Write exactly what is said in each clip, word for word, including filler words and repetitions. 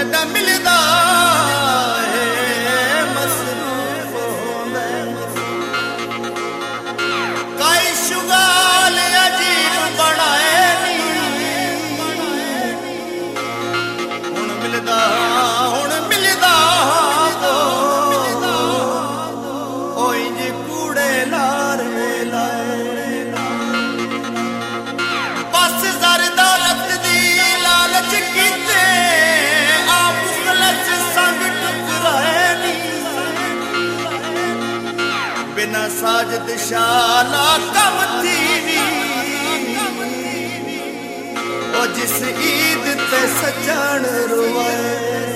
जड़ा मिलदा है मसरूफ होंदा काई शुगाल अजीब बनाए नी हुण मिलदा हुण मिलदा तो ओ इंज कूड़े लारे लाए बस जर दौलत दी लालच कीते आप मुखलस संग टकराए नी बिना साजद शाला कम थी ओ जिस ईद ते सजण रोए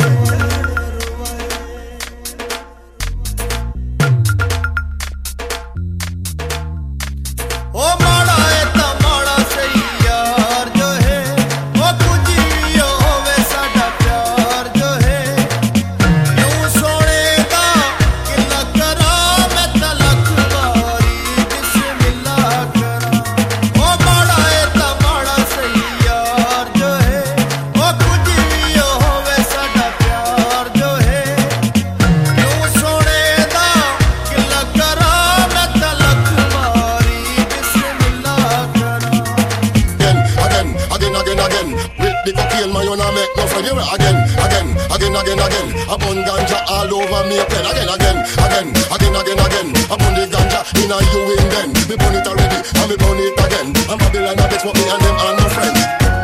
again, again, again, again, again. Upon ganja all over me pen. Again, again, again, again, again, again. Upon the ganja in a you in then. Me burn it already, and me burn it again. I'm Babylon, I bet what me and them are no friends.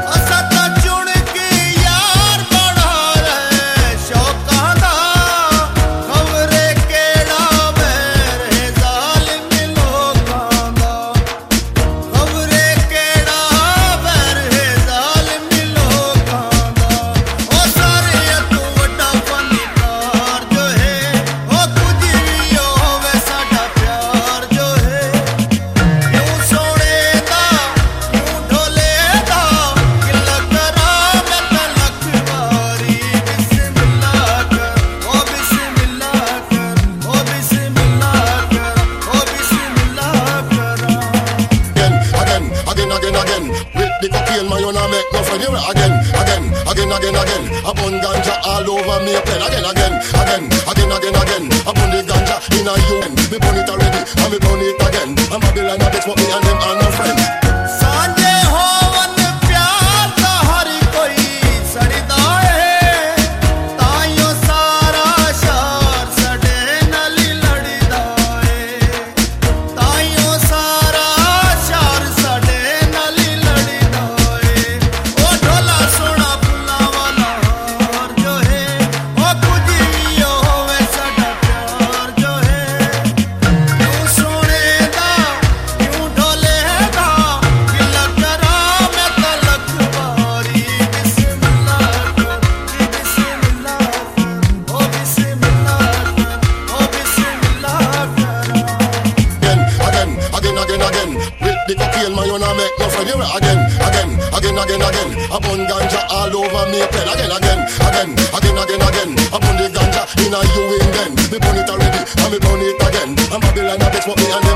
Again, again, again, again, again. Upon ganja all over me pen. Again, again, again, again, again, again. Upon the ganja in a you. Me burn it already, and me burn it again. I'm Babylon, I bet what me and them are no friends. Sanje hovan pyar ka har koi sadda hai. Taiyo sara shar sade nal ladda hai. Taiyo sara shar sade nal ladda hai. Again, again, again, again, again. Upon ganja all over me pen. Again, again, again, again, again, again. Upon the ganja in a you in then. Me burn it already, and me burn it again. I'm Babylon, I bet what me and